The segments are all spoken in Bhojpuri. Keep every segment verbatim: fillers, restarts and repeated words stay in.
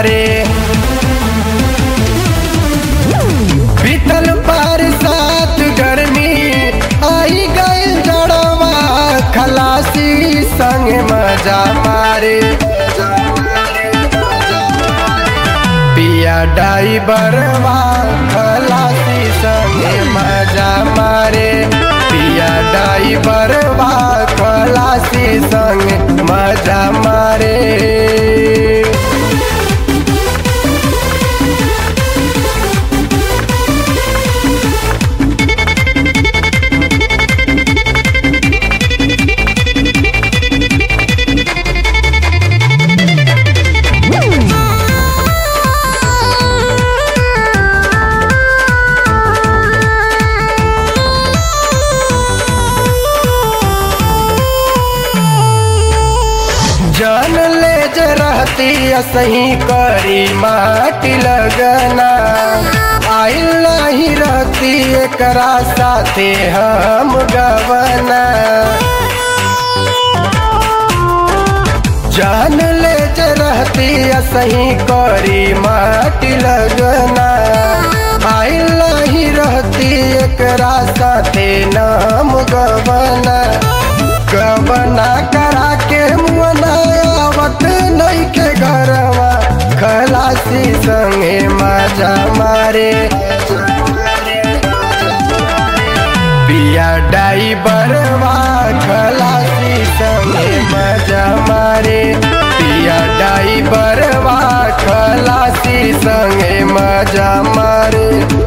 मारे। बीतल बरसात गर्मी आई गइल जड़वा खलासी संग मजा मारे। पिया ड्राइवरवा खलासी संग मजा मारे। पिया ड्राइवरवा खलासी संग मजा मारे। जान ले जे रहती सही करी माटी लगना आइल नहीं रहती एकरा साथे हम गवना। जान ले जे रहती सही करी माटी लगना आइल नहीं रहती एकरा साथे नाम गवना। गवना करा के मुना आवत नहीं के घरवा खलासी संगे मजा मारे। पिया ड्राइवरवा खलासी संगे मजा मारे। पिया ड्राइवरवा खलासी संगे मजा मारे।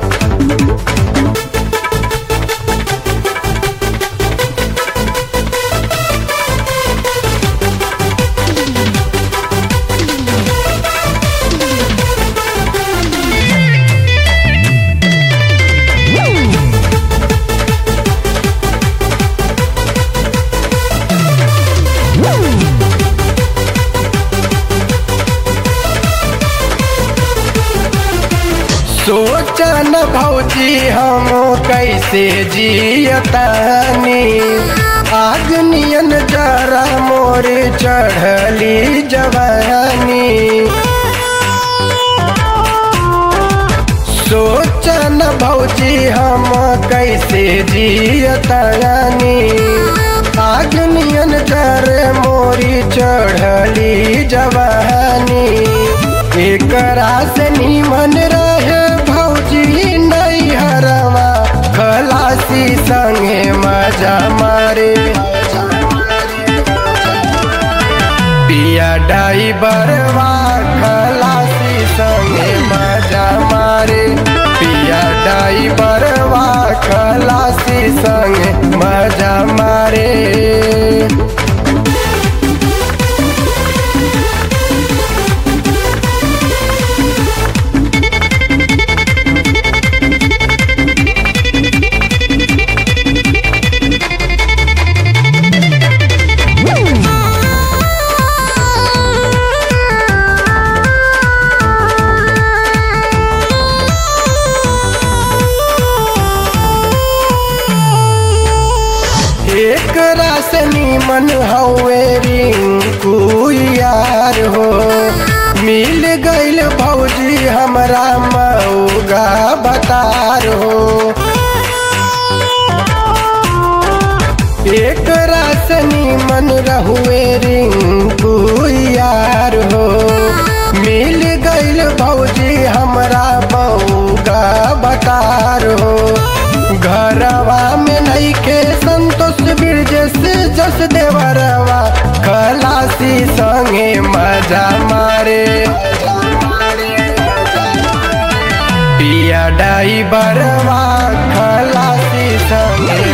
सोचन भौजी हम कैसे जियतानी आग नियन जरा मोर चढ़ली जवानी। सोचन भौजी हम कैसे जियतानी आग नियन जरे मोरी चढ़ली जवानी। एकरा से निमन रहे भौजी नहीं हरवा खलासी संगे मजा मारे। पिया ड्राइवरवा खलासी संगे मजा मारे। पिया ड्राइवरवा खलासी संगे मजा मारे। एकरा से निमन हवे रिंकू यार हो मिल गइल भौजी हमरा मऊगा बतार हो। एकरा से निमन रहुए रिंकू यार हो मिल गइल भौजी हमरा मऊगा बतार हो। घरवा में नहीं के संतोष बिरजेश जस देवरवा खलासी संगे मजा मारे। पिया ड्राइवरवा खलासी संगे